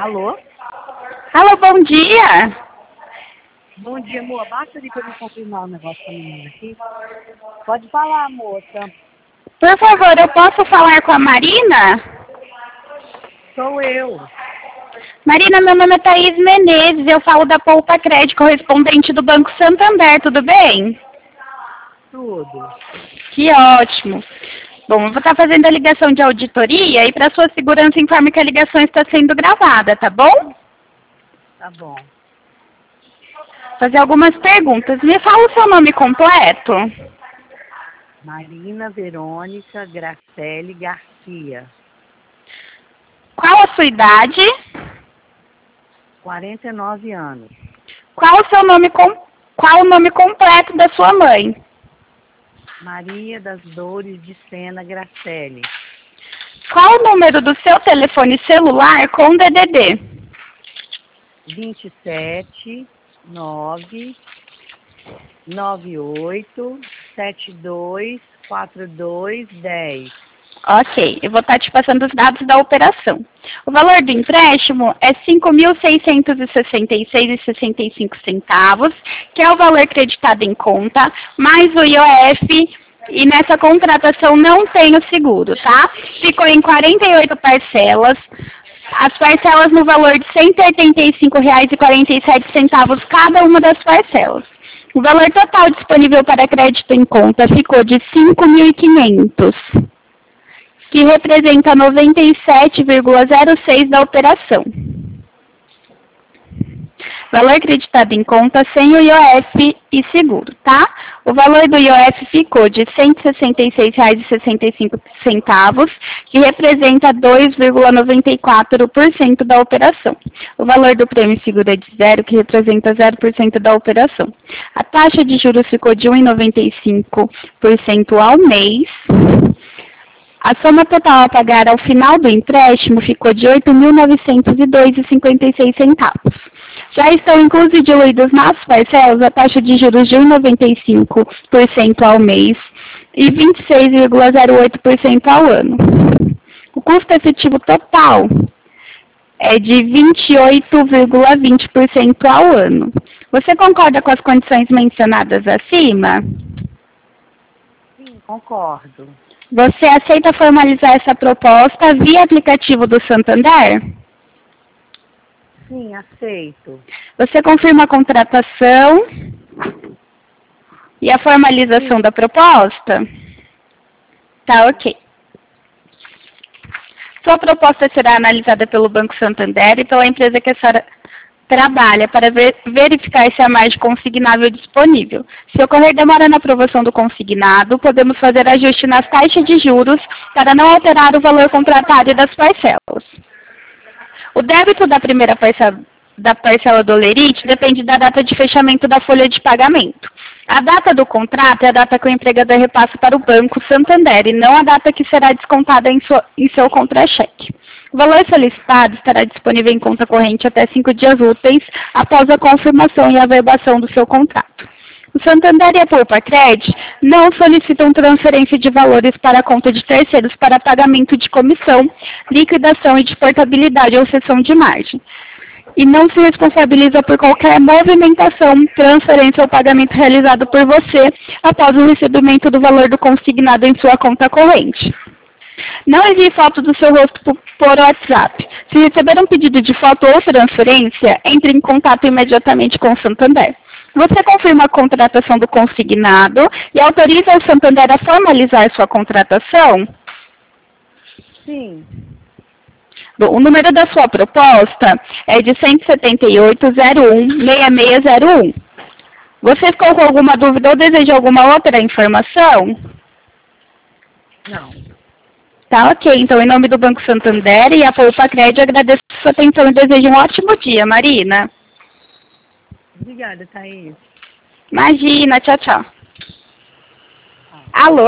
Alô? Alô, bom dia. Bom dia, amor. Basta ali para eu confirmar o negócio com a menina aqui. Pode falar, moça. Por favor, eu posso falar com a Marina? Sou eu. Marina, meu nome é Thaís Menezes, eu falo da Poupa Crédito, correspondente do Banco Santander, tudo bem? Tudo. Que ótimo. Bom, eu vou estar fazendo a ligação de auditoria e para sua segurança informe que a ligação está sendo gravada, tá bom? Tá bom. Fazer algumas perguntas. Me fala o seu nome completo. Marina Verônica Gracelli Garcia. Qual a sua idade? 49 anos. Qual o nome completo da sua mãe? Maria das Dores de Sena Gracelli. Qual o número do seu telefone celular com DDD? 27 9 98 72 42 10. Ok, eu vou estar te passando os dados da operação. O valor do empréstimo é R$ 5.666,65, que é o valor creditado em conta, mais o IOF, e nessa contratação não tem o seguro, tá? Ficou em 48 parcelas, as parcelas no valor de R$ 185,47 cada uma das parcelas. O valor total disponível para crédito em conta ficou de R$ 5.500. Que representa 97,06% da operação. Valor creditado em conta sem o IOF e seguro, tá? O valor do IOF ficou de R$ 166,65, que representa 2,94% da operação. O valor do prêmio seguro é de zero, que representa 0% da operação. A taxa de juros ficou de 1,95% ao mês. A soma total a pagar ao final do empréstimo ficou de R$ 8.902,56. Já estão inclusos e diluídos nas parcelas a taxa de juros de 1,95% ao mês e 26,08% ao ano. O custo efetivo total é de 28,20% ao ano. Você concorda com as condições mencionadas acima? Sim, concordo. Você aceita formalizar essa proposta via aplicativo do Santander? Sim, aceito. Você confirma a contratação e a formalização da proposta? Tá, ok. Sua proposta será analisada pelo Banco Santander e pela empresa que a senhora trabalha para verificar se há margem consignável disponível. Se ocorrer demora na aprovação do consignado, podemos fazer ajuste nas taxas de juros para não alterar o valor contratado das parcelas. O débito da primeira parcela do Lerite depende da data de fechamento da folha de pagamento. A data do contrato é a data que o empregador repassa para o Banco Santander e não a data que será descontada em seu contra-cheque. O valor solicitado estará disponível em conta corrente até 5 dias úteis após a confirmação e averbação do seu contrato. O Santander e a Poupa Crédito não solicitam transferência de valores para a conta de terceiros para pagamento de comissão, liquidação e de portabilidade ou cessão de margem. E não se responsabiliza por qualquer movimentação, transferência ou pagamento realizado por você após o recebimento do valor do consignado em sua conta corrente. Não envie foto do seu rosto por WhatsApp. Se receber um pedido de foto ou transferência, entre em contato imediatamente com o Santander. Você confirma a contratação do consignado e autoriza o Santander a formalizar sua contratação? Sim. Bom, o número da sua proposta é de 178.01.6601. Você ficou com alguma dúvida ou deseja alguma outra informação? Não. Tá, ok. Então, em nome do Banco Santander e a Poupa Crédito, agradeço a sua atenção e desejo um ótimo dia, Marina. Obrigada, Thaís. Imagina, tchau, tchau. Alô?